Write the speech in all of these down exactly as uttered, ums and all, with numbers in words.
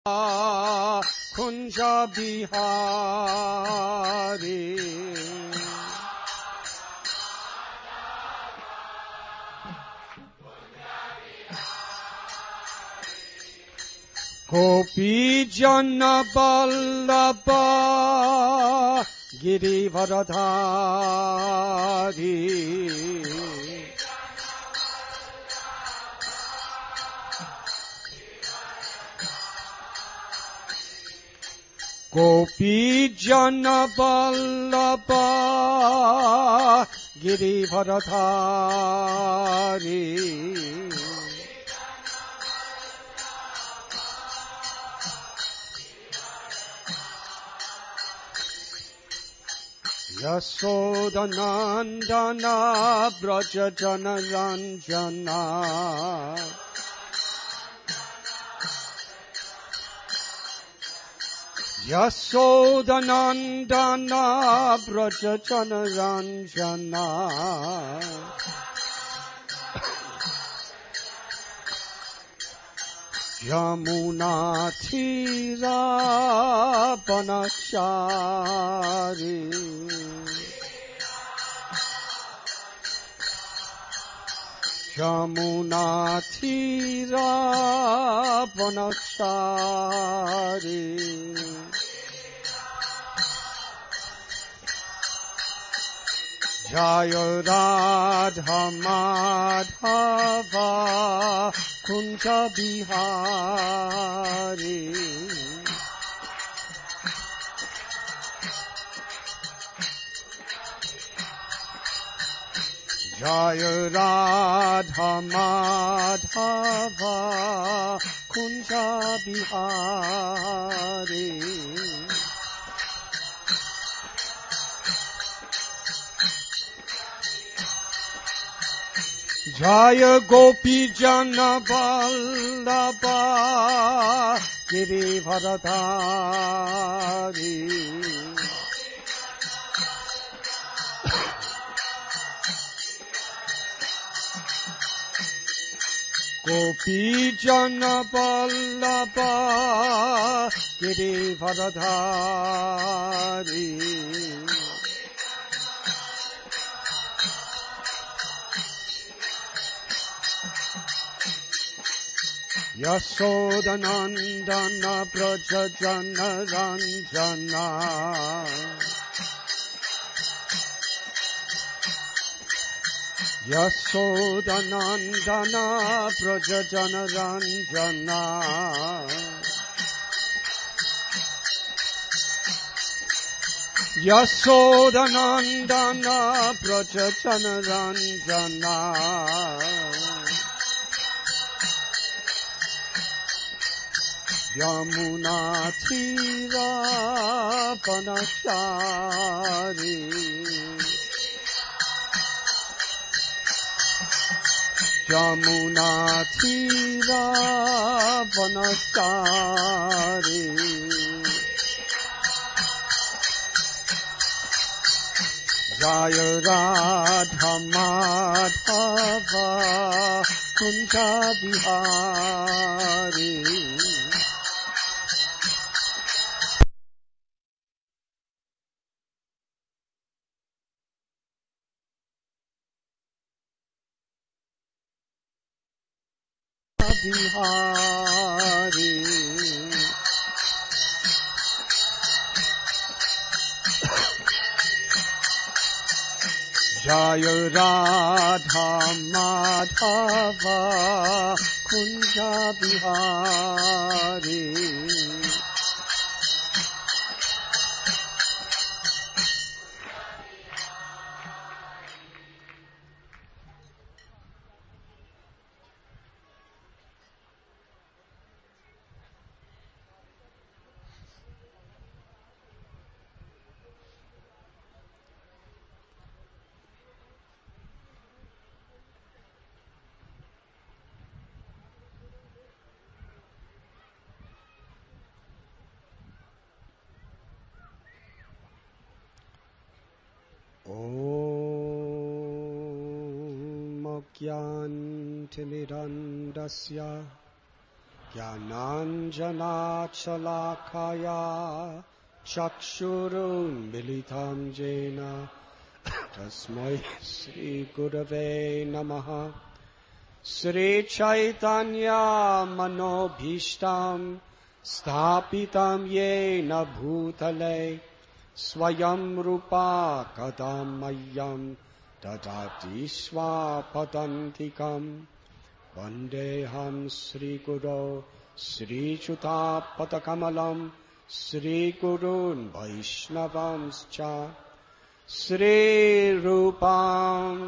कुंज बिहारी गोपी जन वल्लभ गिरिवरधारी गोपी जन वल्लभ गिरिवरधारी यशोदनंदन ब्रज जन रंजना यशोदनंदन ब्रज जन रंजना यमुना तीरा बनचारी यमुना तीरा बनचारी जय राधा माधव कुंज बिहारी जय राधा माधव कुंज बिहारी जय गोपी जन वल्लभ गिरिवरधारी गोपी जन वल्लभ गिरिवरधारी यशोदनंदन ब्रज जन रंजना यशोदनंदन ब्रज जन रंजना यशोदनंदन ब्रज जन रंजना यमुना तीरा बनचारी यमुना तीरा बनचारी जय राधा माधव कुंज बिहारी बिहारी जय राधा माधव कुंज बिहारी ज्ञानतिमिरन्दस्य ज्ञानाञ्जनाशलाकया चक्षुरुन्मिलितं येन तस्मै श्रीगुरवे नमः। श्रीचैतन्यमनोभीष्टं स्थापितं येन भूतले स्वयं रूपा कदा मह्यं ददाति स्वापदान्तिकम्। वन्देऽहं श्रीगुरो श्रीयुतापदकमलं श्रीगुरून् वैष्णवांश्च श्रीरूपं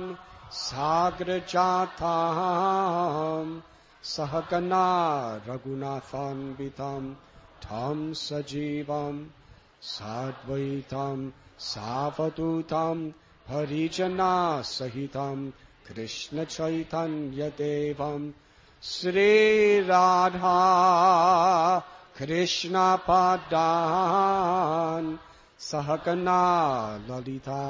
साग्रजातं सहगना रघुनाथान्वितं तं सजीवं साद्वैतं सावधूतं हरिजनसहितं कृष्ण चैतन्य देवं श्रीराधा कृष्ण पादान् सहगना ललिता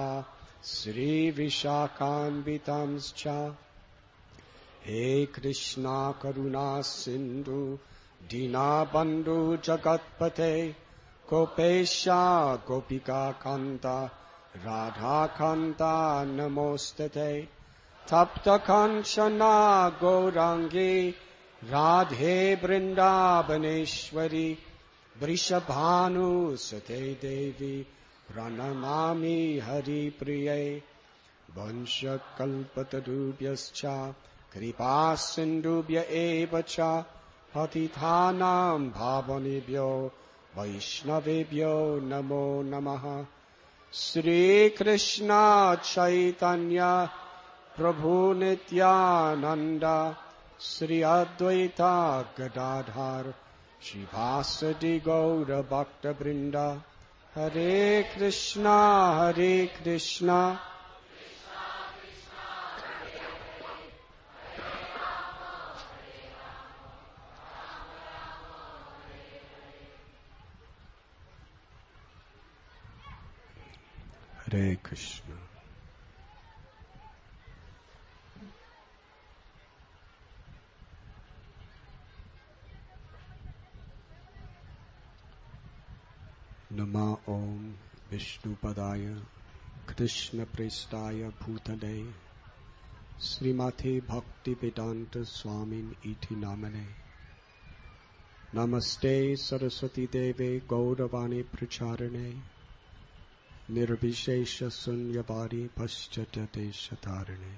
श्रीविशाखान्वितांश्च। हे कृष्णा करुणा सिन्धु दीनबन्धु जगत्पते गोपेशा गोपिका कान्त राधा कान्त नमोस्तुते। तप्त कांचना गौरांगी राधे वृंदावनेश्वरी वृषभानुसुते देवी प्रणमामि हरिप्रिये। वंशकल्पतरुभ्यश्च कृपा सिन्धुभ्य एव च पतितानां पावनेभ्यो वैष्णवेभ्यो नमो नमः। श्रीकृष्ण चैतन्य प्रभु नित्यानंद श्री अद्वैता गदाधर श्रीवासदि गौर भक्त वृंद। हरे कृष्णा हरे कृष्णा हरे कृष्ण। नमो ओम विष्णुपदाय कृष्णप्रेष्ठाय भूतले श्रीमते भक्तिवेदांत स्वामिन् इति नामने। नमस्ते सरस्वती देवे गौरवाणी प्रचारिणे निर्विशेष शून्यवादी पश्चात्यदेशतारिणे।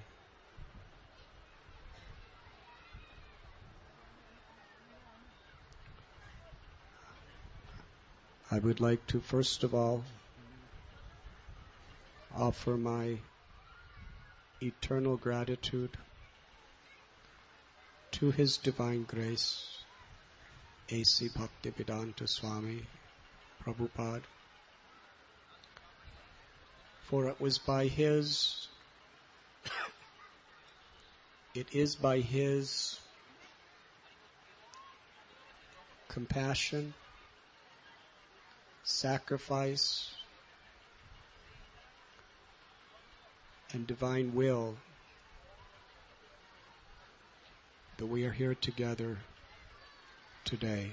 I would like to first of all offer my eternal gratitude to His Divine Grace, A C Bhaktivedanta Swami Prabhupada, for it was by His, it is by His compassion, sacrifice, and divine will that we are here together today.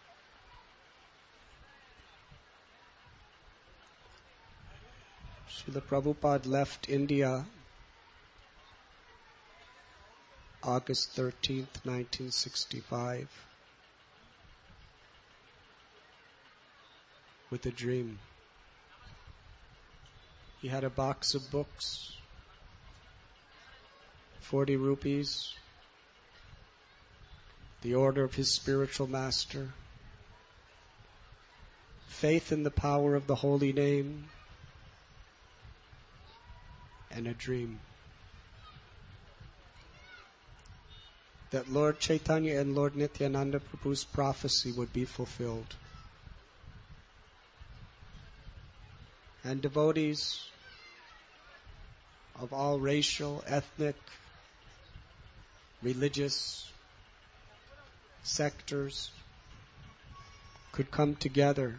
Srila Prabhupada left India August thirteenth, nineteen sixty-five with a dream. He had a box of books, forty rupees, the order of his spiritual master, faith in the power of the holy name, and a dream that Lord Chaitanya and Lord Nityananda Prabhu's prophecy would be fulfilled. And devotees of all racial, ethnic, religious sectors could come together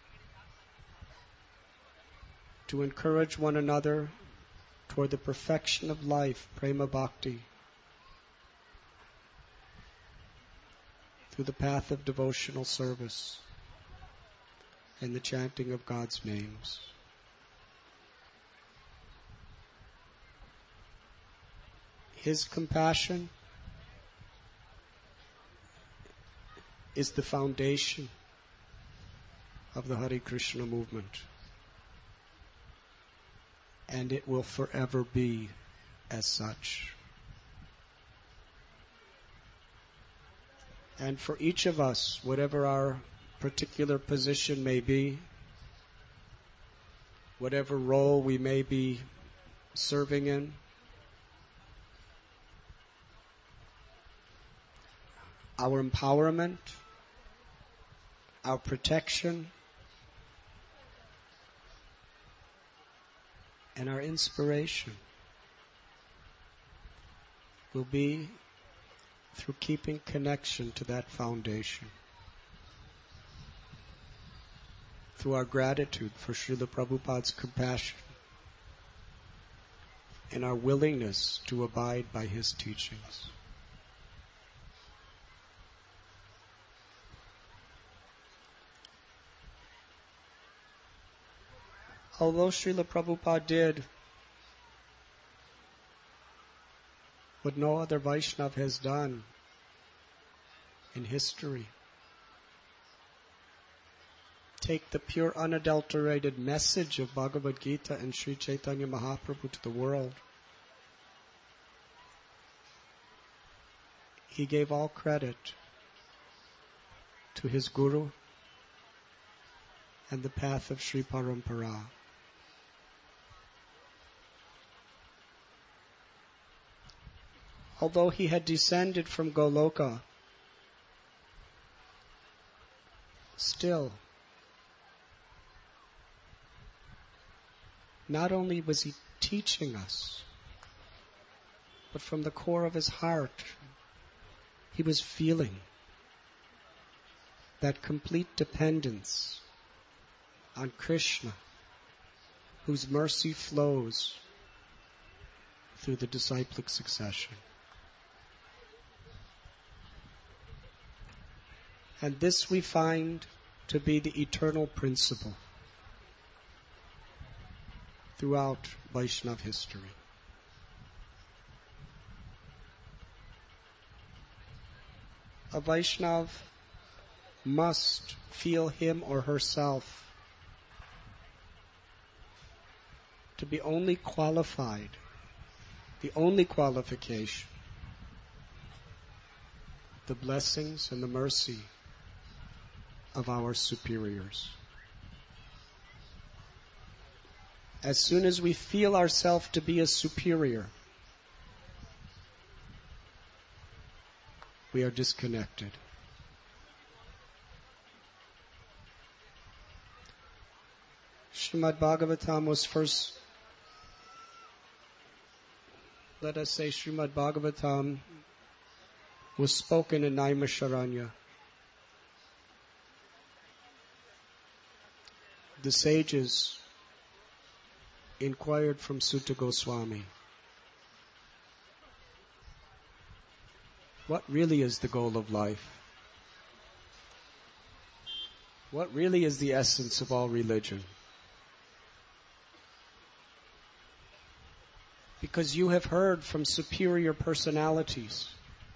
to encourage one another toward the perfection of life, prema bhakti, through the path of devotional service and the chanting of God's names. His compassion is the foundation of the Hare Krishna movement, and it will forever be as such. And for each of us, whatever our particular position may be, whatever role we may be serving in, our empowerment, our protection, and our inspiration will be through keeping connection to that foundation, through our gratitude for Srila Prabhupada's compassion and our willingness to abide by his teachings. Although Srila Prabhupada did what no other Vaishnava has done in history, take the pure unadulterated message of Bhagavad Gita and Sri Chaitanya Mahaprabhu to the world, he gave all credit to his Guru and the path of Sri Parampara. Although he had descended from Goloka, still, not only was he teaching us, but from the core of his heart, he was feeling that complete dependence on Krishna, whose mercy flows through the disciplic succession. And this we find to be the eternal principle throughout Vaishnava history. A Vaishnava must feel him or herself to be only qualified, the only qualification, the blessings and the mercy of our superiors. As soon as we feel ourselves to be a superior, we are disconnected. Srimad Bhagavatam was first, let us say Srimad Bhagavatam was spoken in Naimisharanya. The sages inquired from Sutta Goswami, what really is the goal of life? What really is the essence of all religion? Because you have heard from superior personalities,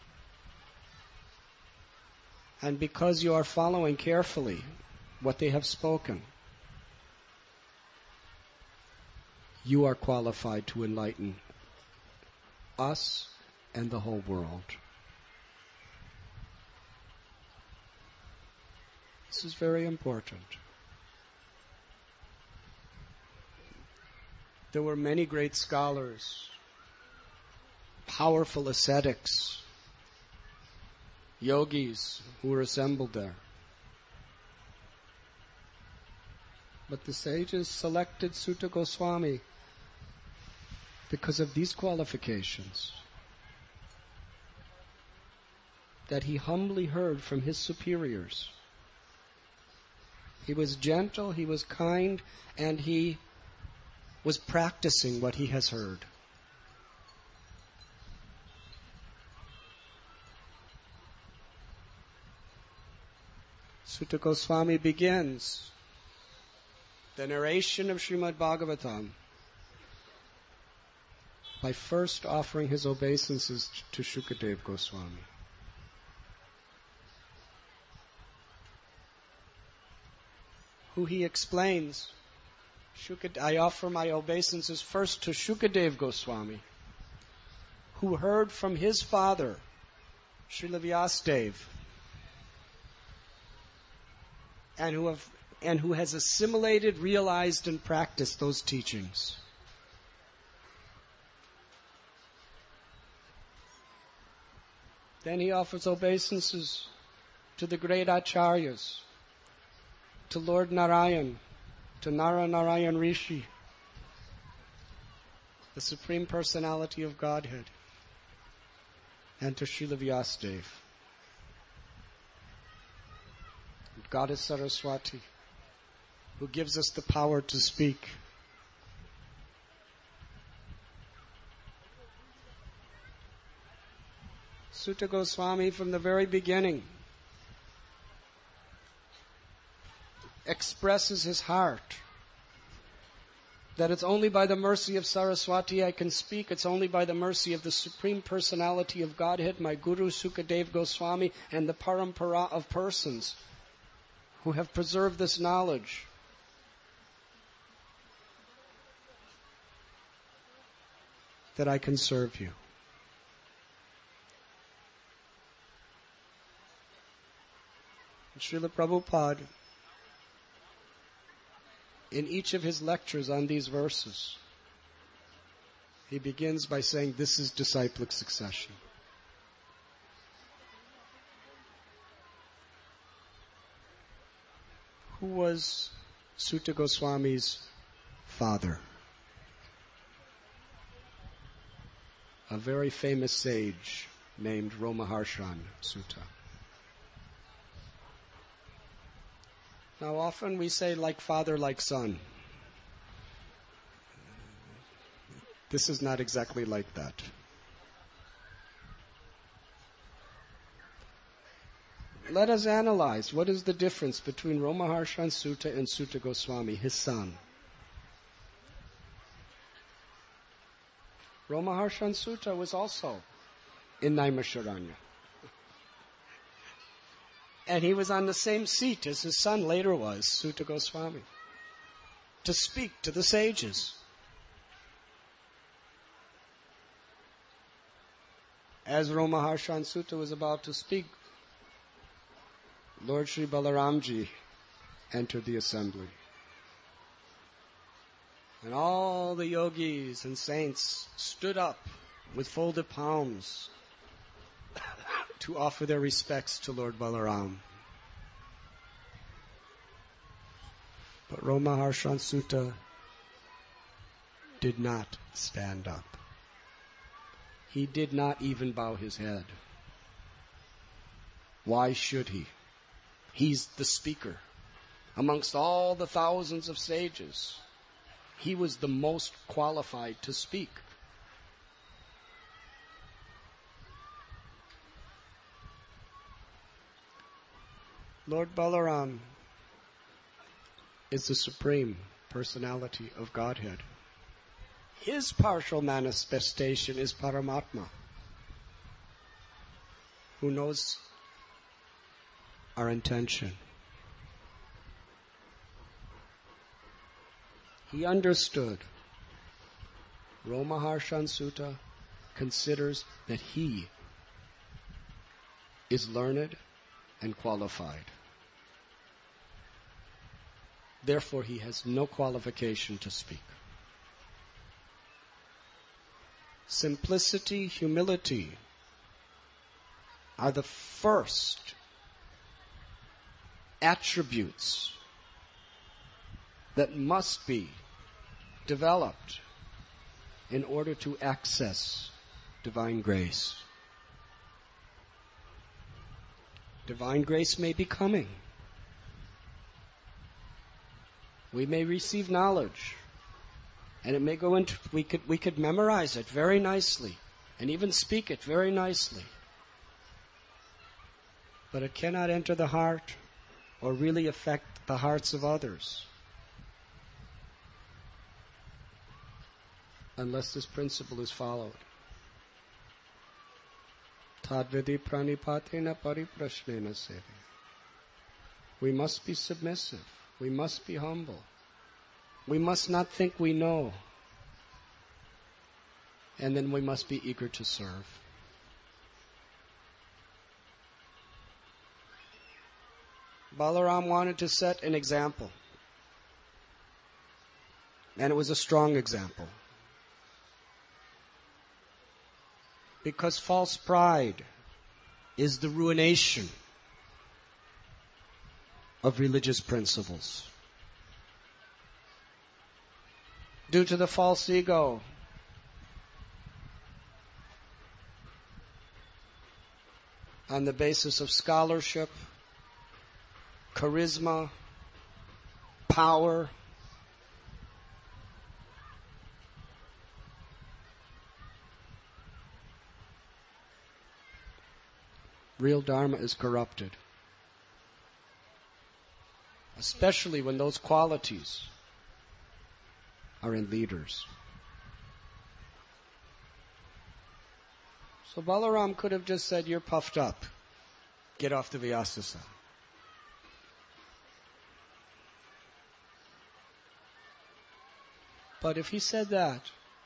and because you are following carefully what they have spoken, you are qualified to enlighten us and the whole world. This is very important. There were many great scholars, powerful ascetics, yogis who were assembled there. But the sages selected Sutta Goswami because of these qualifications, that he humbly heard from his superiors. He was gentle, he was kind, and he was practicing what he has heard. Sutta Goswami begins the narration of Srimad Bhagavatam by first offering his obeisances to Shukadev Goswami. Who he explains, Shukad- I offer my obeisances first to Shukadev Goswami, who heard from his father, Srila Vyasadeva, and who have and who has assimilated, realized, and practiced those teachings. Then he offers obeisances to the great Acharyas, to Lord Narayan, to Nara Narayan Rishi, the Supreme Personality of Godhead, and to Srila Vyasadeva, Goddess Saraswati, who gives us the power to speak. Sutta Goswami, from the very beginning, expresses his heart that it's only by the mercy of Saraswati I can speak. It's only by the mercy of the Supreme Personality of Godhead, my Guru Sukadeva Goswami, and the Parampara of persons who have preserved this knowledge, that I can serve you. And Srila Prabhupada, in each of his lectures on these verses, he begins by saying, this is disciplic succession. Who was Sutta Goswami's father? A very famous sage named Romaharshan Sutta. Now often we say like father, like son. This is not exactly like that. Let us analyze what is the difference between Romaharshan Sutta and Sutta Goswami, his son. Romaharshan Sutta was also in Naimisharanya. And he was on the same seat as his son later was, Sutta Goswami, to speak to the sages. As Romaharshan Sutta was about to speak, Lord Sri Balaramji entered the assembly. And all the yogis and saints stood up with folded palms to offer their respects to Lord Balaram. But Romaharshan Sutta did not stand up. He did not even bow his head. Why should he? He's the speaker. Amongst all the thousands of sages, he was the most qualified to speak. Lord Balaram is the Supreme Personality of Godhead. His partial manifestation is Paramatma, who knows our intention. He understood. Romaharshan Sutta considers that he is learned and qualified. Therefore, he has no qualification to speak. Simplicity, humility are the first attributes that must be developed in order to access divine grace. Divine grace may be coming. We may receive knowledge, and it may go into, we could, we could memorize it very nicely, and even speak it very nicely. But it cannot enter the heart or really affect the hearts of others unless this principle is followed. Tadvidi pranipatena pariprashnena sevi. We must be submissive. We must be humble. We must not think we know. And then we must be eager to serve. Balaram wanted to set an example. And it was a strong example. Because false pride is the ruination of religious principles. Due to the false ego, on the basis of scholarship, charisma, power, real Dharma is corrupted. Especially when those qualities are in leaders. So Balaram could have just said, you're puffed up. Get off the Vyasasa. But if he said that,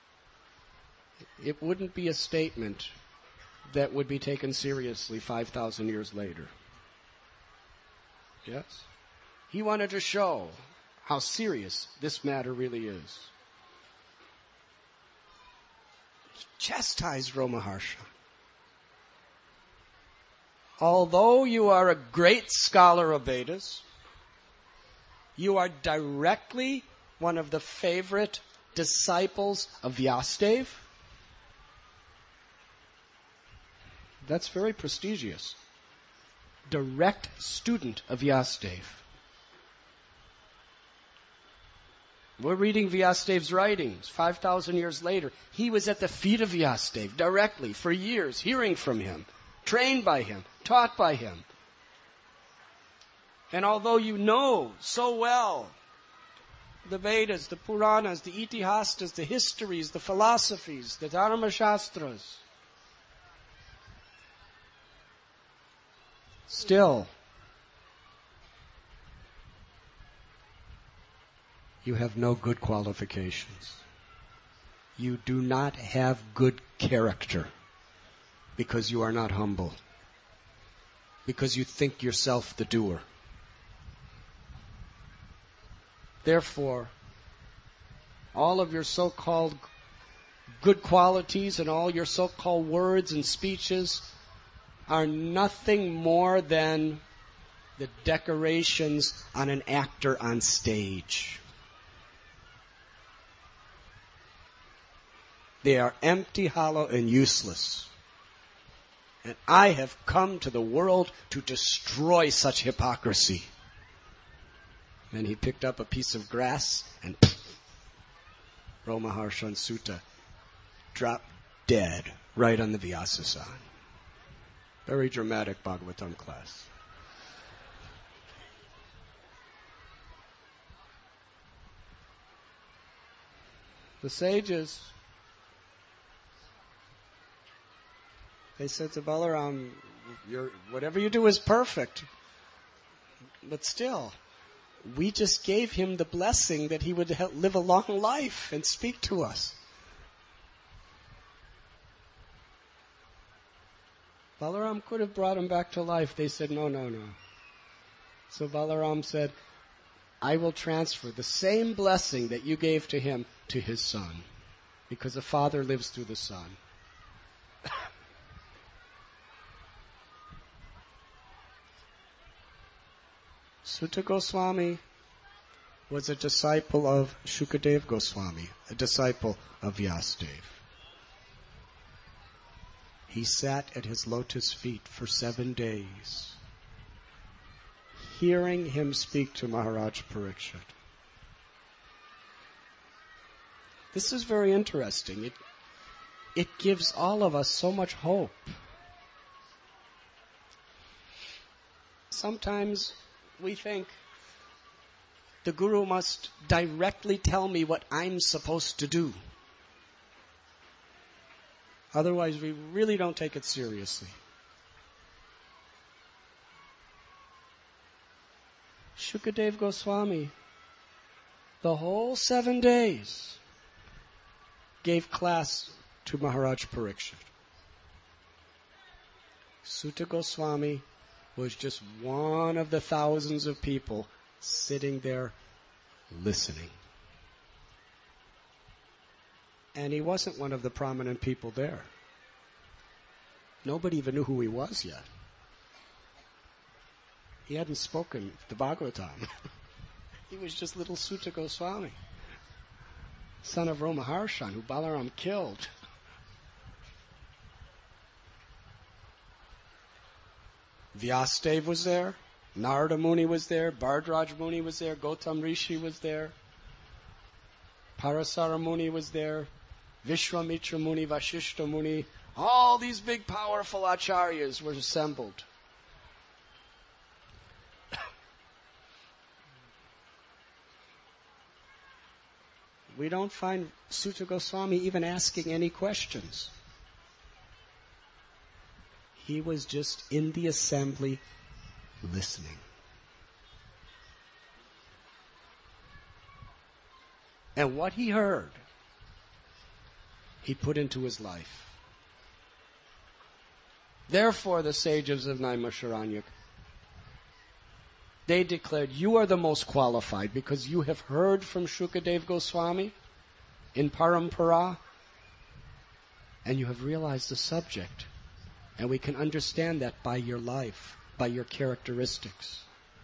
it wouldn't be a statement that would be taken seriously five thousand years later. Yes? He wanted to show how serious this matter really is. He chastised Romaharsha. Although you are a great scholar of Vedas, you are directly one of the favorite disciples of Vyasadeva. That's very prestigious. Direct student of Vyasadeva. We're reading Vyasadeva's writings five thousand years later. He was at the feet of Vyasadeva directly for years, hearing from him, trained by him, taught by him. And although you know so well the Vedas, the Puranas, the Itihastas, the histories, the philosophies, the Dharma Shastras, still, you have no good qualifications. You do not have good character because you are not humble, because you think yourself the doer. Therefore, all of your so-called good qualities and all your so-called words and speeches are nothing more than the decorations on an actor on stage. They are empty, hollow, and useless. And I have come to the world to destroy such hypocrisy. And he picked up a piece of grass and pff, Romaharsha and Sutta dropped dead right on the Vyasasana. Very dramatic Bhagavatam class. The sages, they said to Balaram, You're, whatever you do is perfect. But still, we just gave him the blessing that he would ha- live a long life and speak to us. Balaram could have brought him back to life. They said, no, no, no. So Balaram said, I will transfer the same blessing that you gave to him to his son, because the father lives through the son. Sutta Goswami was a disciple of Shukadeva Goswami, a disciple of Vyasadeva. He sat at his lotus feet for seven days, hearing him speak to Maharaj Parikshit. This is very interesting. It, it gives all of us so much hope. Sometimes we think the Guru must directly tell me what I'm supposed to do. Otherwise, we really don't take it seriously. Shukadev Goswami, the whole seven days, gave class to Maharaj Parikshit. Suta Goswami was just one of the thousands of people sitting there listening. And he wasn't one of the prominent people there. Nobody even knew who he was yet. He hadn't spoken the Bhagavatam. He was just little Suta Goswami, son of Romaharshan, who Balaram killed. Vyasadeva was there, Narada Muni was there, Bhardraj Muni was there, Gautam Rishi was there, Parasara Muni was there, Vishwamitra Muni, Vashishta Muni, all these big powerful acharyas were assembled. We don't find Suta Goswami even asking any questions. He was just in the assembly listening. And what he heard, he put into his life. Therefore, the sages of Naimisharanya, they declared, you are the most qualified because you have heard from Shukadev Goswami in Parampara and you have realized the subject. And we can understand that by your life, by your characteristics.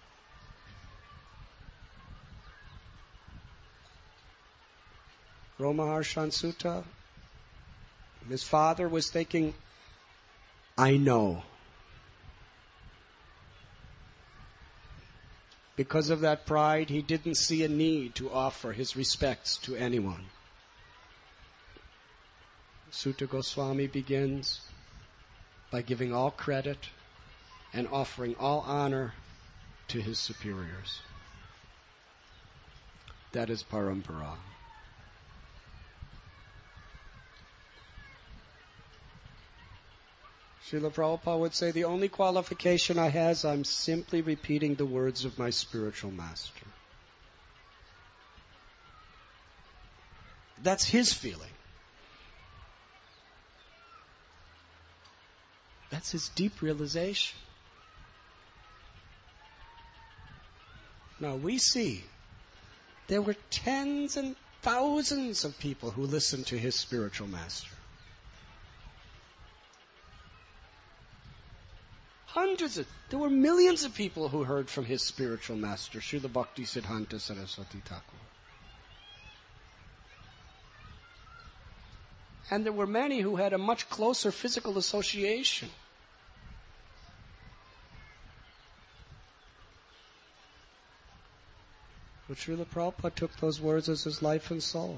Romaharshan Sutta, his father was thinking, I know. Because of that pride, he didn't see a need to offer his respects to anyone. Suta Goswami begins by giving all credit and offering all honor to his superiors. That is parampara. Srila Prabhupada would say, the only qualification I have is I'm simply repeating the words of my spiritual master. That's his feeling. That's his deep realization. Now we see there were tens and thousands of people who listened to his spiritual master. Hundreds of, there were millions of people who heard from his spiritual master, Srila Bhakti Siddhanta Saraswati Thakur. And there were many who had a much closer physical association. But Srila Prabhupada took those words as his life and soul.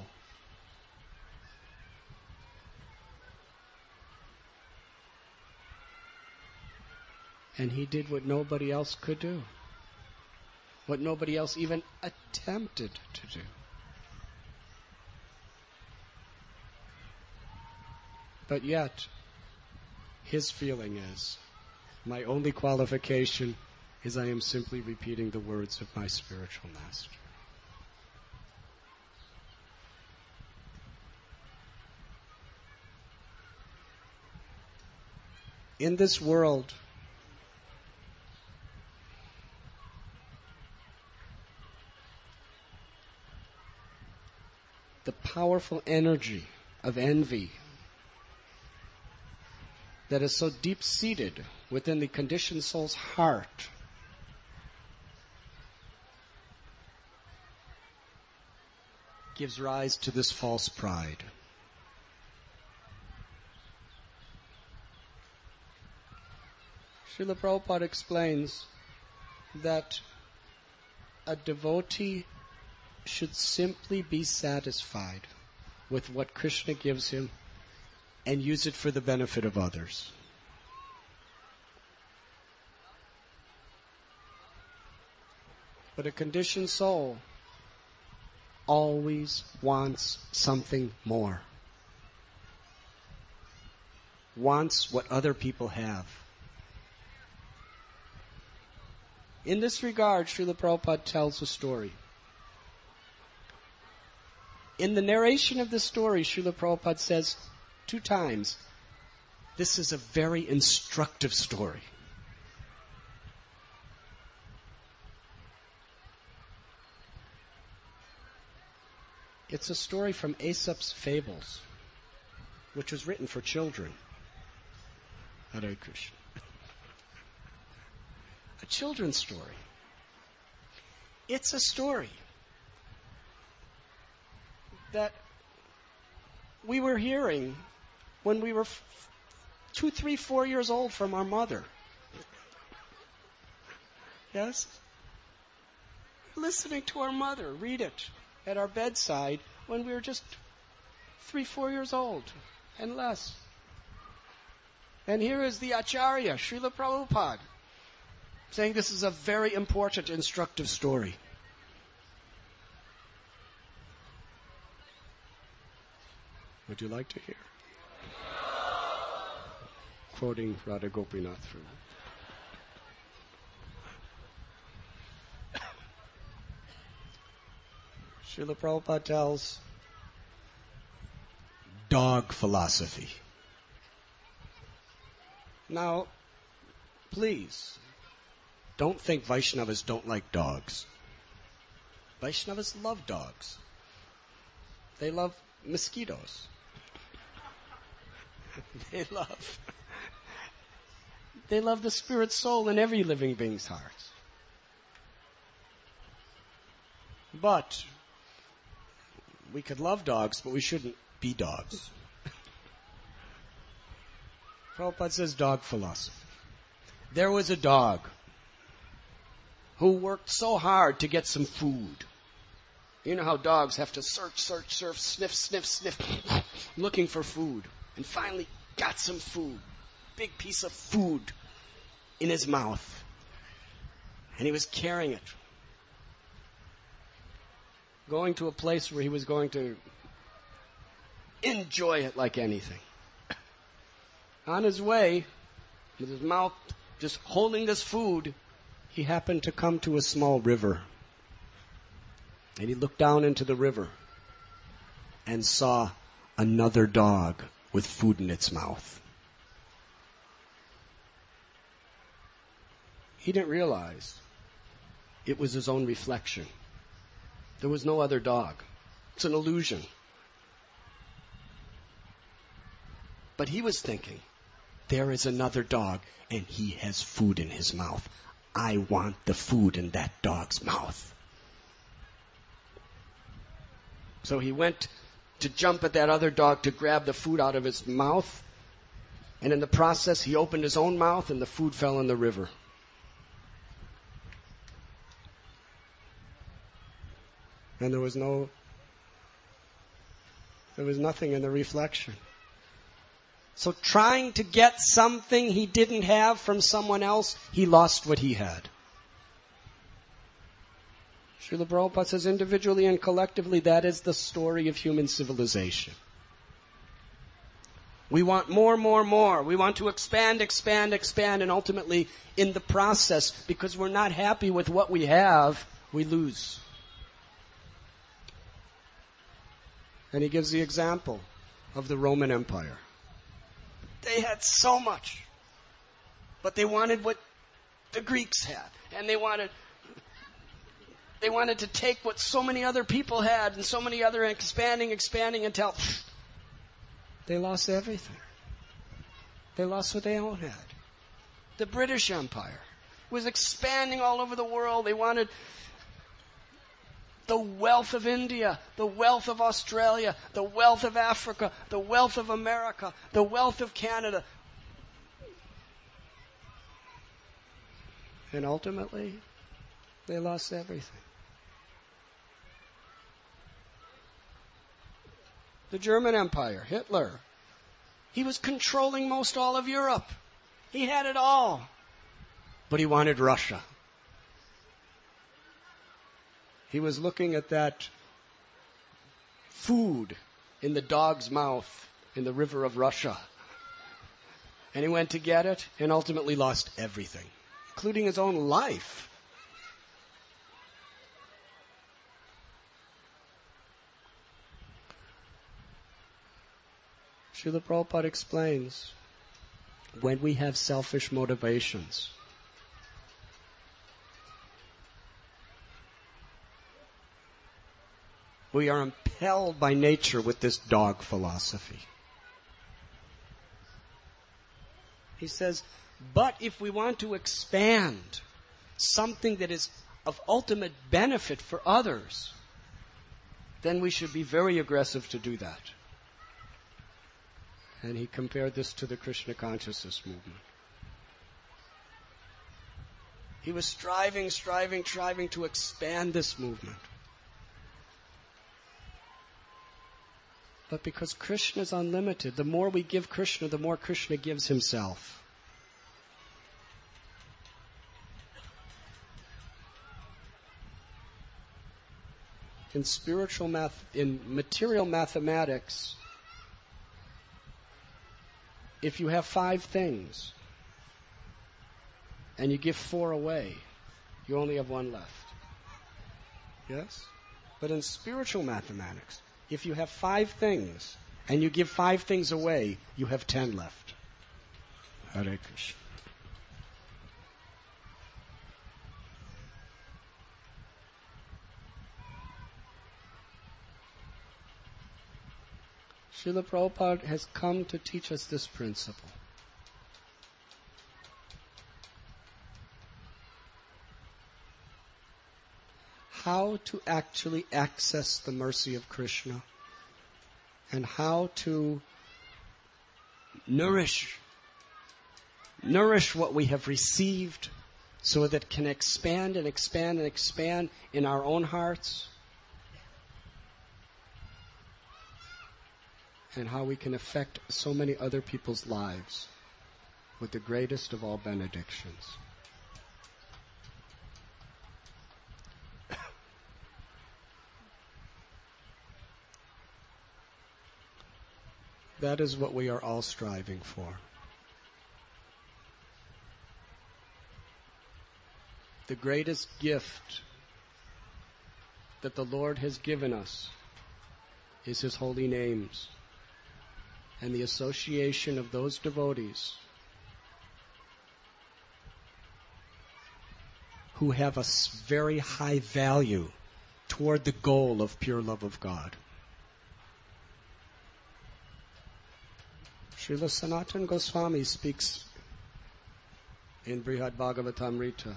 And he did what nobody else could do. What nobody else even attempted to do. But yet, his feeling is, my only qualification is I am simply repeating the words of my spiritual master. In this world, the powerful energy of envy that is so deep-seated within the conditioned soul's heart gives rise to this false pride. Srila Prabhupada explains that a devotee should simply be satisfied with what Krishna gives him and use it for the benefit of others. But a conditioned soul always wants something more. Wants what other people have. In this regard, Srila Prabhupada tells a story. In the narration of the story, Srila Prabhupada says two times, this is a very instructive story. It's a story from Aesop's Fables, which was written for children. Hare Krishna. A children's story. It's a story that we were hearing when we were f- two, three, four years old from our mother. Yes? Listening to our mother read it at our bedside when we were just three, four years old and less. And here is the Acharya, Srila Prabhupada, saying this is a very important, instructive story. Would you like to hear? Quoting Radha Gopinath from Srila Prabhupada tells dog philosophy. Now, please, don't think Vaishnavas don't like dogs. Vaishnavas love dogs. They love mosquitoes. They love they love the spirit soul in every living being's heart. But we could love dogs, but we shouldn't be dogs. Prabhupada says dog philosophy. There was a dog who worked so hard to get some food. You know how dogs have to search, search, search, sniff, sniff, sniff, looking for food. And finally got some food. Big piece of food in his mouth. And he was carrying it. Going to a place where he was going to enjoy it like anything. On his way, with his mouth just holding this food, he happened to come to a small river. And he looked down into the river and saw another dog with food in its mouth. He didn't realize it was his own reflection. There was no other dog. It's an illusion. But he was thinking, there is another dog and he has food in his mouth. I want the food in that dog's mouth. So he went to jump at that other dog to grab the food out of his mouth. And in the process, he opened his own mouth and the food fell in the river. And there was no, there was nothing in the reflection. So trying to get something he didn't have from someone else, he lost what he had. Srila Prabhupada says individually and collectively, that is the story of human civilization. We want more, more, more. We want to expand, expand, expand, and ultimately, in the process, because we're not happy with what we have, we lose. And he gives the example of the Roman Empire. They had so much, but they wanted what the Greeks had, and they wanted they wanted to take what so many other people had, and so many other expanding, expanding until they lost everything. They lost what they all had. The British Empire was expanding all over the world. They wanted the wealth of India, the wealth of Australia, the wealth of Africa, the wealth of America, the wealth of Canada. And ultimately, they lost everything. The German Empire, Hitler, he was controlling most all of Europe. He had it all. But he wanted Russia. He was looking at that food in the dog's mouth in the river of Russia. And he went to get it and ultimately lost everything, including his own life. Srila Prabhupada explains, when we have selfish motivations, we are impelled by nature with this dog philosophy. He says, but if we want to expand something that is of ultimate benefit for others, then we should be very aggressive to do that. And he compared this to the Krishna consciousness movement. He was striving, striving, striving to expand this movement. But because Krishna is unlimited, the more we give Krishna, the more Krishna gives himself. In spiritual math, in material mathematics, if you have five things and you give four away, you only have one left. Yes? But in spiritual mathematics, if you have five things and you give five things away, you have ten left. Hare Krishna. Srila Prabhupada has come to teach us this principle. How to actually access the mercy of Krishna and how to nourish, nourish what we have received so that it can expand and expand and expand in our own hearts, and how we can affect so many other people's lives with the greatest of all benedictions. That is what we are all striving for. The greatest gift that the Lord has given us is His holy names and the association of those devotees who have a very high value toward the goal of pure love of God. Srila Sanatana Goswami speaks in Brihad Bhagavatamrita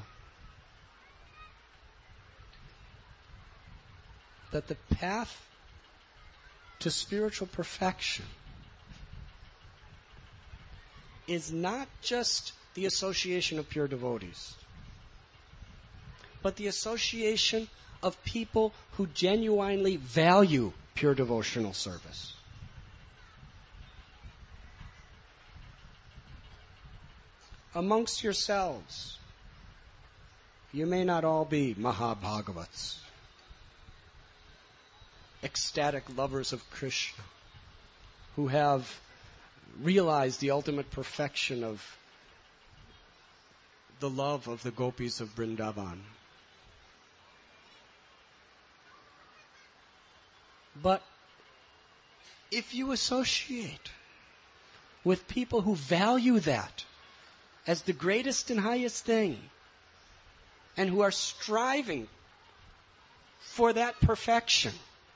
that the path to spiritual perfection is not just the association of pure devotees, but the association of people who genuinely value pure devotional service. Amongst yourselves, you may not all be Mahabhagavats, ecstatic lovers of Krishna, who have realized the ultimate perfection of the love of the gopis of Vrindavan. But if you associate with people who value that as the greatest and highest thing, and who are striving for that perfection,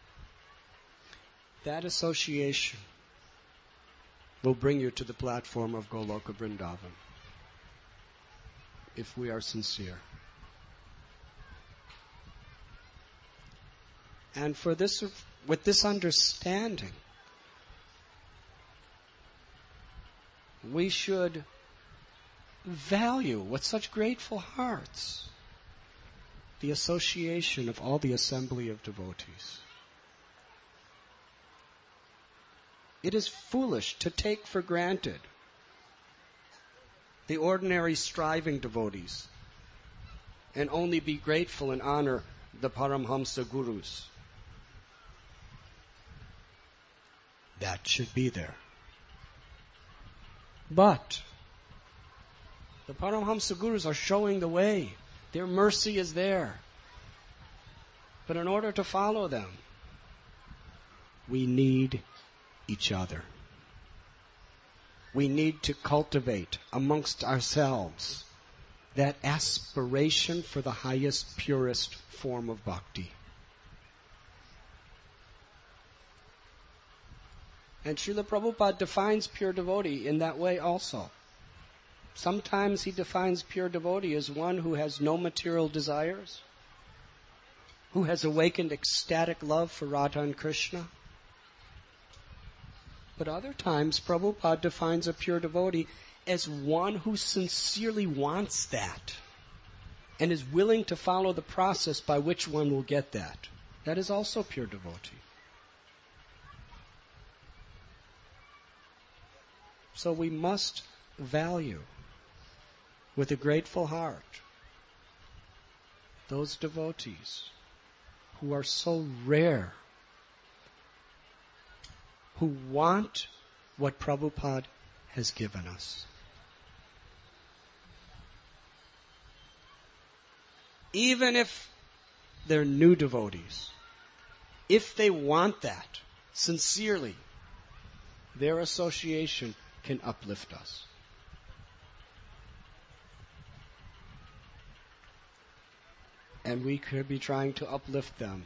that association will bring you to the platform of Goloka Vrindavan, if we are sincere. And for this, with this understanding, we should value with such grateful hearts the association of all the assembly of devotees. It is foolish to take for granted the ordinary striving devotees and only be grateful and honor the Paramhamsa Gurus. That should be there. But the Paramhamsa Gurus are showing the way. Their mercy is there. But in order to follow them, we need each other. We need to cultivate amongst ourselves that aspiration for the highest, purest form of bhakti. And Srila Prabhupada defines pure devotee in that way also. Sometimes he defines pure devotee as one who has no material desires, who has awakened ecstatic love for Radha and Krishna. But other times, Prabhupada defines a pure devotee as one who sincerely wants that and is willing to follow the process by which one will get that. That is also pure devotee. So we must value with a grateful heart those devotees who are so rare, who want what Prabhupada has given us. Even if they're new devotees, if they want that sincerely, their association can uplift us. And we could be trying to uplift them.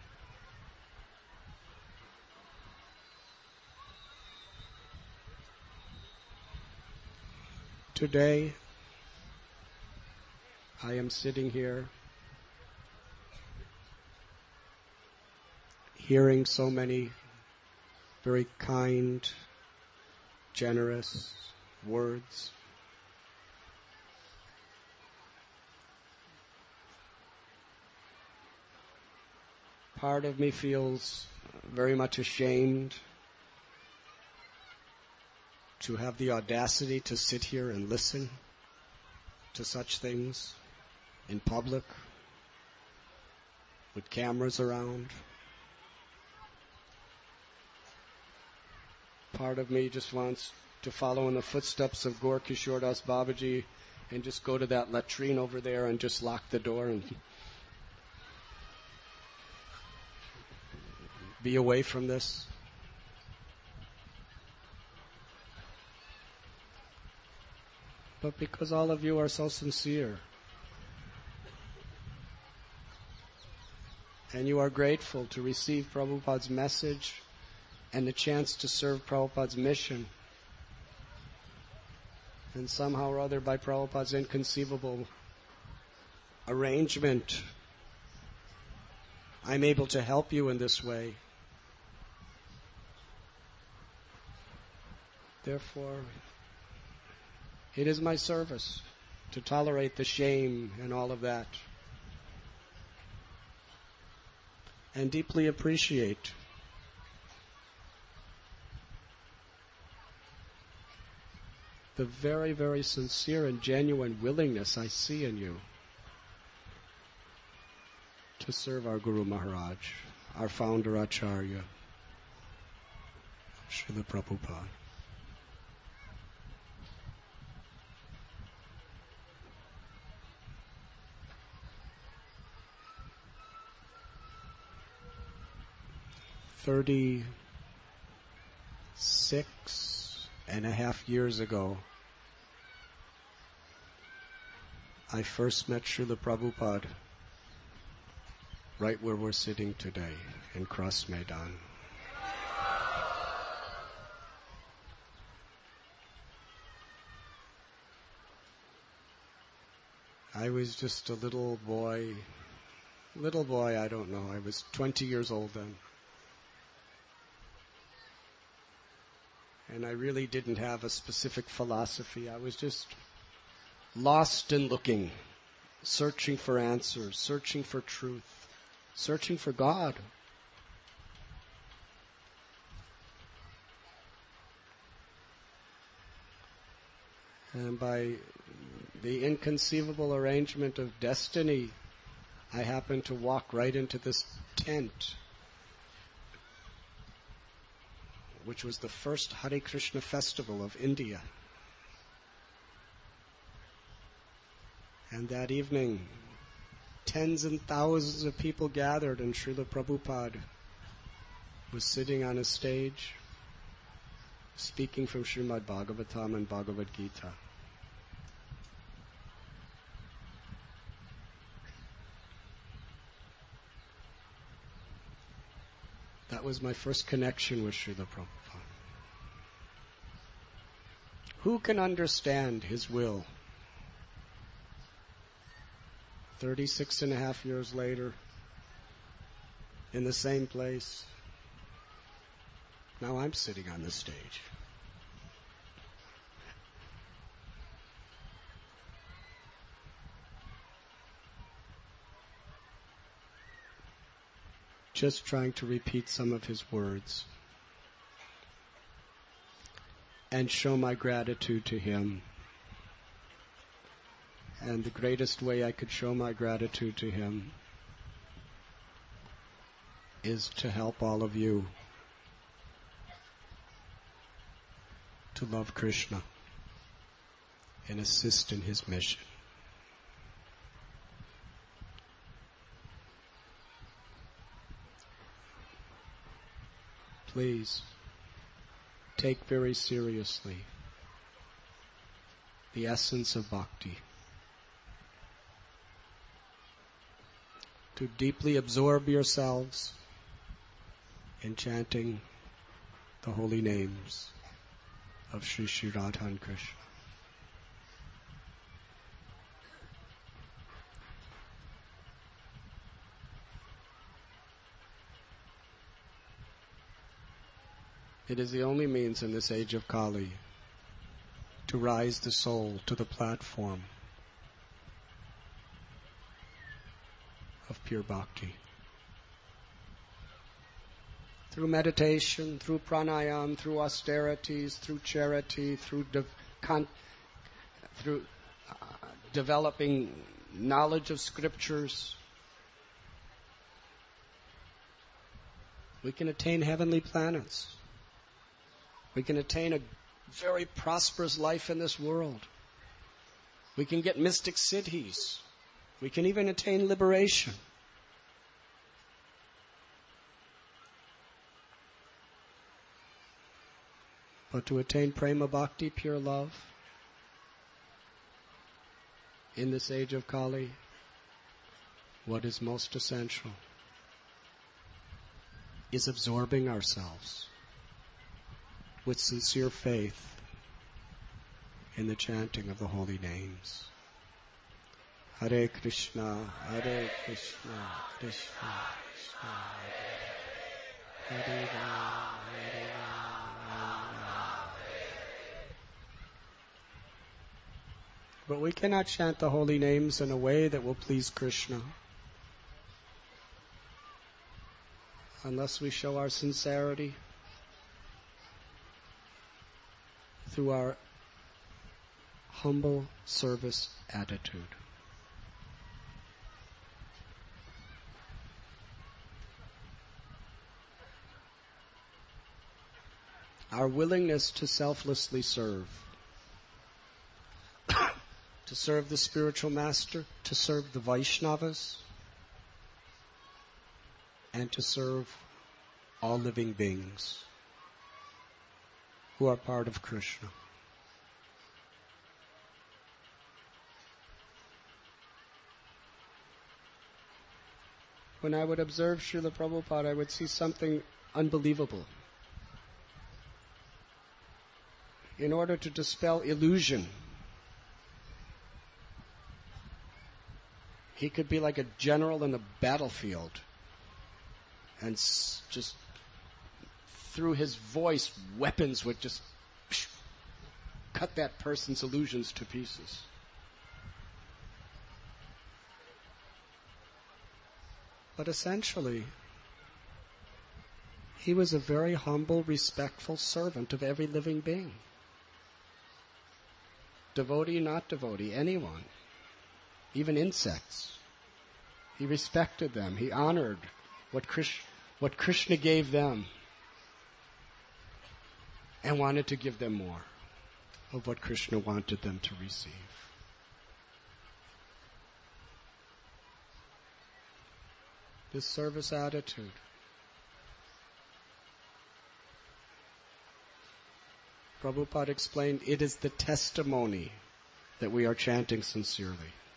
Today, I am sitting here hearing so many very kind, generous words. Part of me feels very much ashamed to have the audacity to sit here and listen to such things in public with cameras around. Part of me just wants to follow in the footsteps of Gaur Kishore Das Babaji and just go to that latrine over there and just lock the door and be away from this. But because all of you are so sincere and you are grateful to receive Prabhupada's message and the chance to serve Prabhupada's mission, and somehow or other by Prabhupada's inconceivable arrangement, I'm able to help you in this way. Therefore, it is my service to tolerate the shame and all of that, and deeply appreciate the very, very sincere and genuine willingness I see in you to serve our Guru Maharaj, our founder Acharya, Srila Prabhupada. Thirty-six and a half years ago, I first met Srila Prabhupada right where we're sitting today, in Cross Maidan. I was just a little boy, little boy, I don't know, I was twenty years old then. And I really didn't have a specific philosophy. I was just lost and looking, searching for answers, searching for truth, searching for God. And by the inconceivable arrangement of destiny, I happened to walk right into this tent, which was the first Hare Krishna festival of India. And that evening, tens and thousands of people gathered, and Srila Prabhupada was sitting on a stage, speaking from Srimad Bhagavatam and Bhagavad Gita. That was my first connection with Srila Prabhupada. Who can understand his will? Thirty-six and a half years later, in the same place, now I'm sitting on the stage. Just trying to repeat some of his words and show my gratitude to him. And the greatest way I could show my gratitude to him is to help all of you to love Krishna and assist in his mission. Please take very seriously the essence of bhakti. To deeply absorb yourselves in chanting the holy names of Sri Sri Radha and Krishna. It is the only means in this age of Kali to rise the soul to the platform of pure bhakti. Through meditation, through pranayam, through austerities, through charity, through de- con- through uh, developing knowledge of scriptures, we can attain heavenly planets. We can attain a very prosperous life in this world. We can get mystic cities. We can even attain liberation. But to attain prema bhakti, pure love, in this age of Kali, what is most essential is absorbing ourselves with sincere faith in the chanting of the holy names. Hare Krishna, Hare Krishna, Krishna Krishna, Hare Hare, Hare Rama, Rama Rama. But we cannot chant the holy names in a way that will please Krishna unless we show our sincerity through our humble service attitude. Our willingness to selflessly serve, to serve the spiritual master, to serve the Vaishnavas, and to serve all living beings who are part of Krishna. When I would observe Srila Prabhupada, I would see something unbelievable. In order to dispel illusion, he could be like a general in the battlefield, and s- just through his voice, weapons would just psh, cut that person's illusions to pieces. But essentially, he was a very humble, respectful servant of every living being. Devotee, not devotee, anyone, even insects. He respected them. He honored what Krishna, what Krishna gave them and wanted to give them more of what Krishna wanted them to receive. This service attitude. Prabhupada explained, it is the testimony that we are chanting sincerely.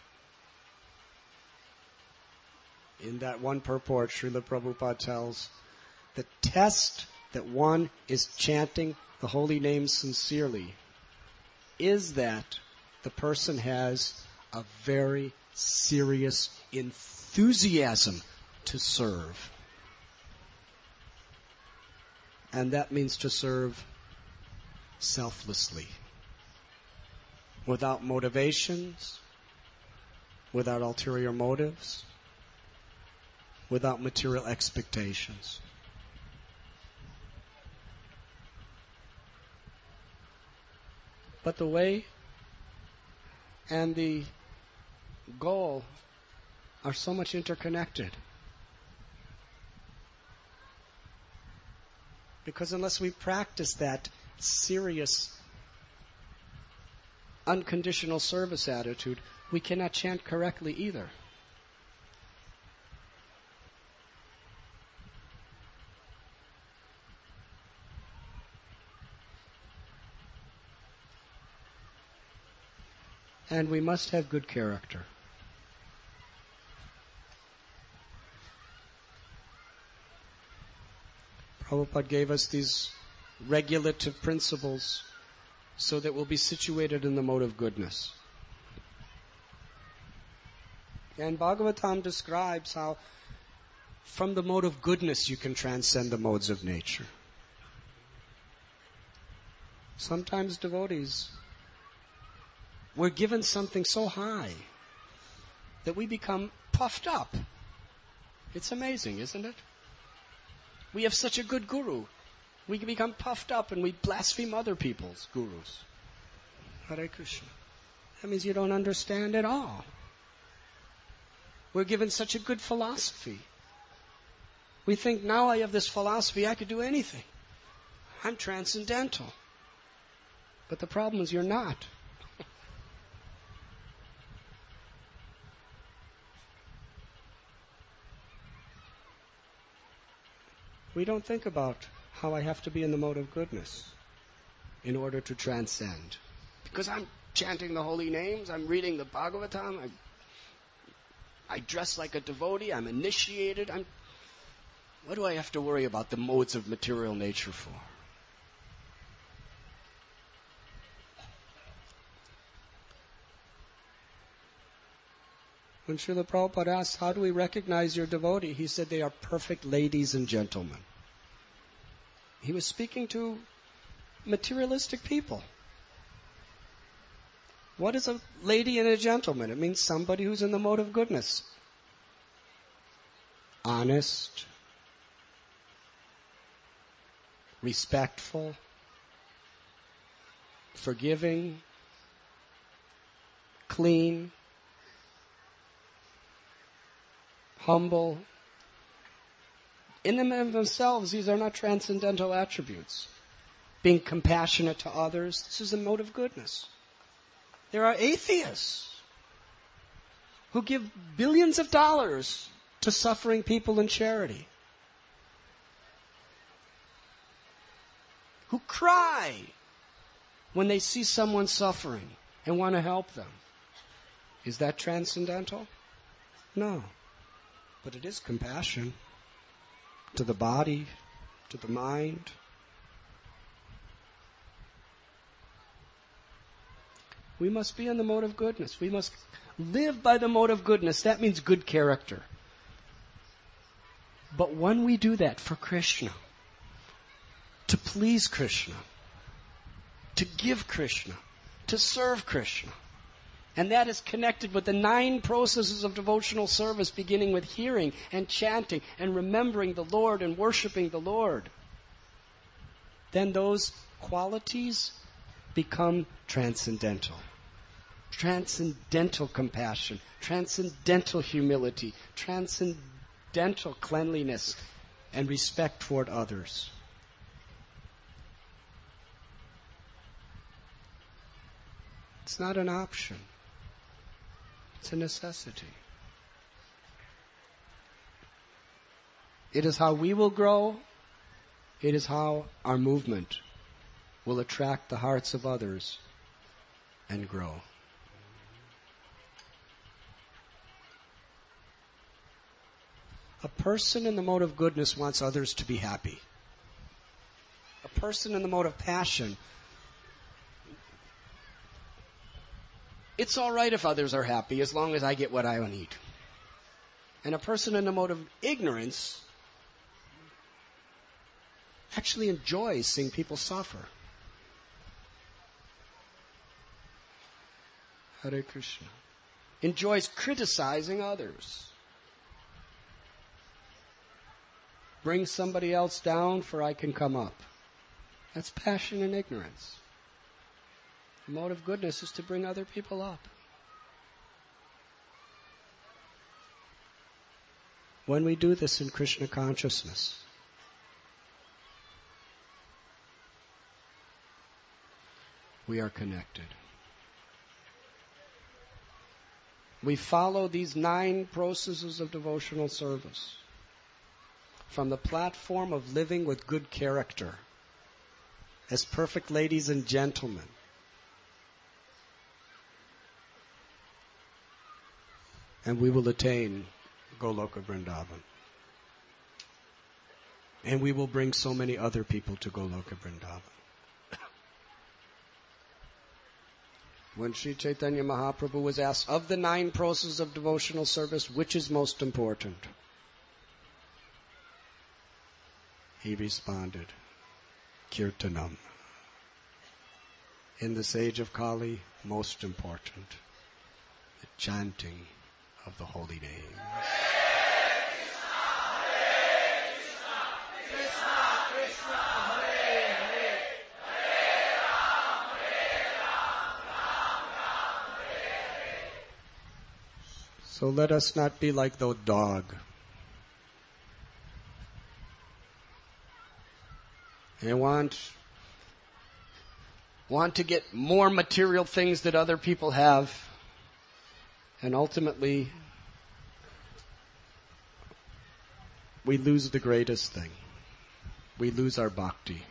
In that one purport, Srila Prabhupada tells, the test that one is chanting the holy name sincerely is that the person has a very serious enthusiasm to serve. And that means to serve selflessly, without motivations, without ulterior motives, without material expectations. But the way and the goal are so much interconnected. Because unless we practice that serious, unconditional service attitude, we cannot chant correctly either. And we must have good character. Prabhupada gave us these regulative principles so that we'll be situated in the mode of goodness. And Bhagavatam describes how from the mode of goodness you can transcend the modes of nature. Sometimes devotees, we're given something so high that we become puffed up. It's amazing, isn't it? We have such a good guru. We can become puffed up and we blaspheme other people's gurus. Hare Krishna. That means you don't understand at all. We're given such a good philosophy. We think, now I have this philosophy, I could do anything. I'm transcendental. But the problem is you're not. We don't think about how I have to be in the mode of goodness in order to transcend. Because I'm chanting the holy names, I'm reading the Bhagavatam, I, I dress like a devotee, I'm initiated. I'm, what do I have to worry about the modes of material nature for? When Srila Prabhupada asked, how do we recognize your devotee? He said they are perfect ladies and gentlemen. He was speaking to materialistic people. What is a lady and a gentleman? It means somebody who's in the mode of goodness. Honest, respectful, forgiving, clean, humble. In them of themselves, these are not transcendental attributes. Being compassionate to others, this is a mode of goodness. There are atheists who give billions of dollars to suffering people in charity, who cry when they see someone suffering and want to help them. Is that transcendental? No. But it is compassion to the body, to the mind. We must be in the mode of goodness. We must live by the mode of goodness. That means good character. But when we do that for Krishna, to please Krishna, to give Krishna, to serve Krishna, and that is connected with the nine processes of devotional service, beginning with hearing and chanting and remembering the Lord and worshiping the Lord, then those qualities become transcendental. transcendental compassion, transcendental humility, transcendental cleanliness, and respect toward others. It's not an option. It's a necessity. It is how we will grow. It is how our movement will attract the hearts of others and grow. A person in the mode of goodness wants others to be happy. A person in the mode of passion, it's all right if others are happy as long as I get what I need. And a person in the mode of ignorance actually enjoys seeing people suffer. Hare Krishna. Enjoys criticizing others. Bring somebody else down for I can come up. That's passion and ignorance. The mode of goodness is to bring other people up. When we do this in Krishna consciousness, we are connected. We follow these nine processes of devotional service from the platform of living with good character as perfect ladies and gentlemen. And we will attain Goloka Vrindavan. And we will bring so many other people to Goloka Vrindavan. When Sri Chaitanya Mahaprabhu was asked, of the nine processes of devotional service, which is most important? He responded, Kirtanam. In this age of Kali, most important, the chanting of the holy names. So let us not be like the dog. And want, want to get more material things that other people have. And ultimately, we lose the greatest thing. We lose our bhakti.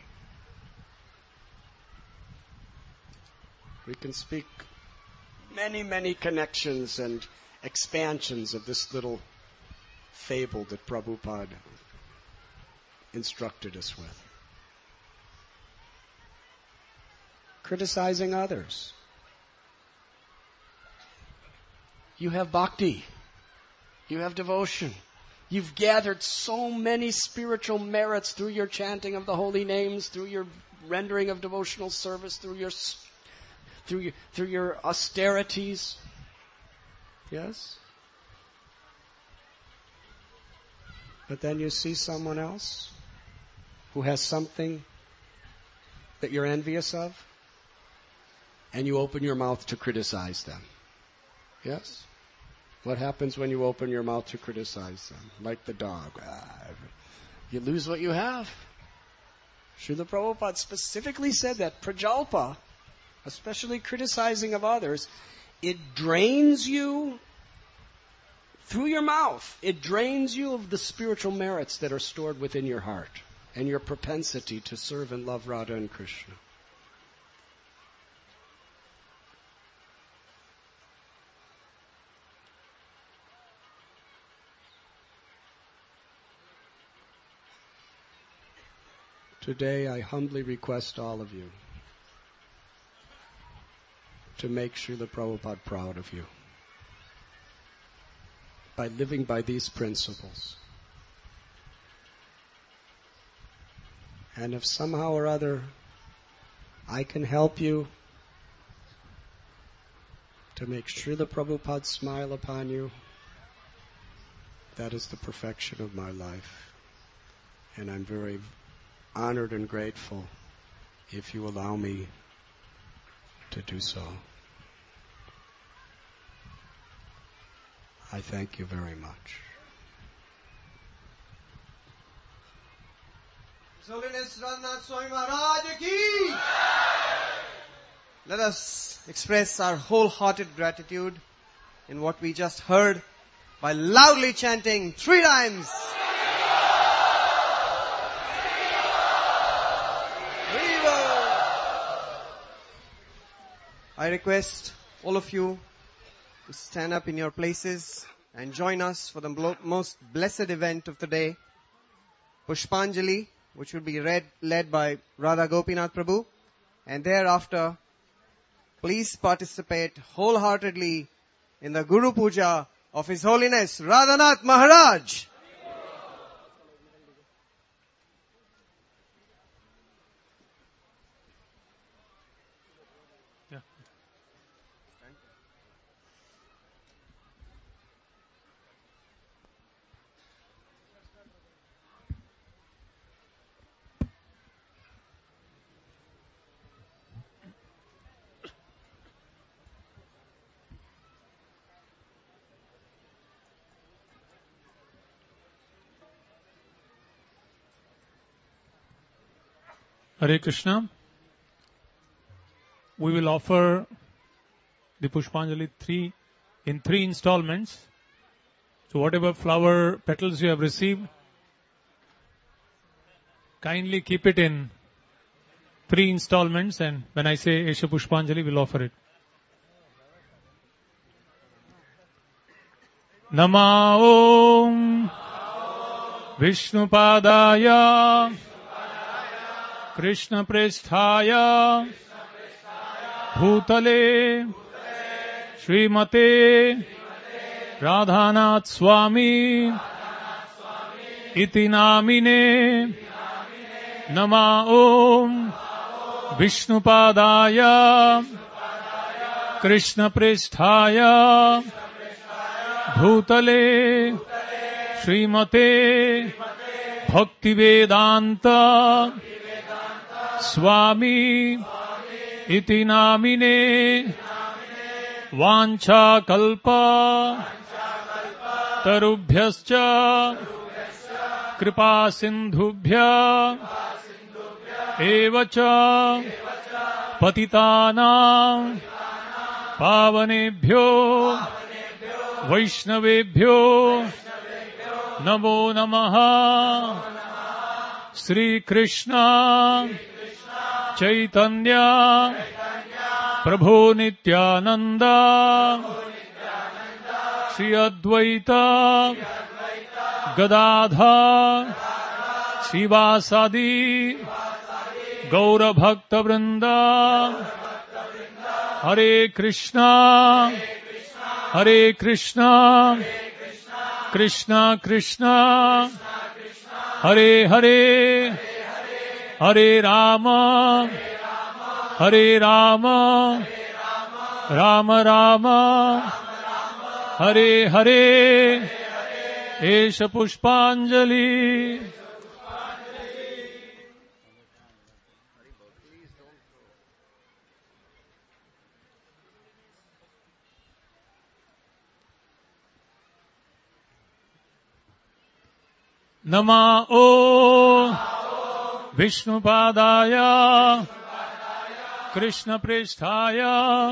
We can speak many, many connections and expansions of this little fable that Prabhupada instructed us with. Criticizing others. You have bhakti. You have devotion. You've gathered so many spiritual merits through your chanting of the holy names, through your rendering of devotional service, through your through your, through your austerities. Yes? But then you see someone else who has something that you're envious of, and you open your mouth to criticize them. Yes? What happens when you open your mouth to criticize them? Like the dog. You lose what you have. Srila Prabhupada specifically said that prajalpa, especially criticizing of others, it drains you through your mouth. It drains you of the spiritual merits that are stored within your heart and your propensity to serve and love Radha and Krishna. Today, I humbly request all of you to make Srila Prabhupada proud of you by living by these principles. And if somehow or other I can help you to make Srila Prabhupada smile upon you, that is the perfection of my life. And I'm very honored and grateful if you allow me to do so. I thank you very much. His Holiness Radhanath Swami Maharaj ki! Let us express our wholehearted gratitude in what we just heard by loudly chanting three times. I request all of you to stand up in your places and join us for the most blessed event of the day, Pushpanjali, which will be read, led by Radha Gopinath Prabhu. And thereafter, please participate wholeheartedly in the Guru Puja of His Holiness Radhanath Maharaj. Hare Krishna. We will offer the Pushpanjali three in three installments. So whatever flower petals you have received, kindly keep it in three installments, and when I say Esha Pushpanjali, we'll offer it. Nama Om Vishnupadaya Krishna Presthaya Bhutale Srimate Radhanath Swami Iti Namine Nama Om Vishnupadaya Krishna Presthaya Bhutale Srimate Bhaktivedanta Swami Iti Namine Vancha Kalpa Tarubhyascha Kripa Sindhubhya Evacha Patitanam Pavanebhyo Vaishnavebhyo Namo Namaha Sri Krishna Chaitanya Prabhu Nityananda Sri Advaita Gadadha Srivasadi Gaura Bhakta Vrinda Hare Krishna Hare Krishna Krishna Krishna Hare Hare Hare Rama Hare Rama Rama Rama Hare Hare Esha Pushpanjali. Nama O Vishnupadaya Krishna Presthaya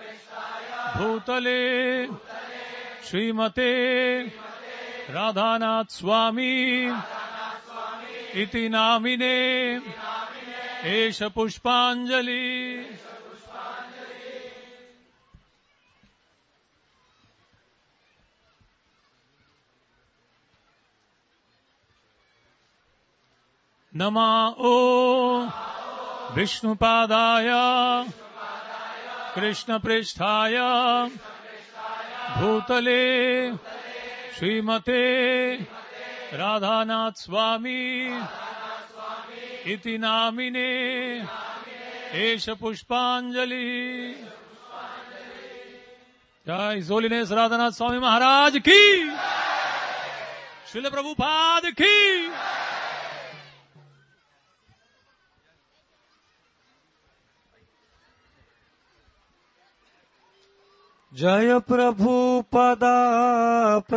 Bhutale Srimate Radhanath Swami Iti Namine Esha Pushpanjali. Nama O Vishnupadaya Krishna Presthaya Bhutale Srimate Radhanath Swami Iti Namine Esha Pushpanjali. Jai His Holiness Radhanath Swami Maharaj ki, Srila Prabhupada ki. जय प्रभुपदा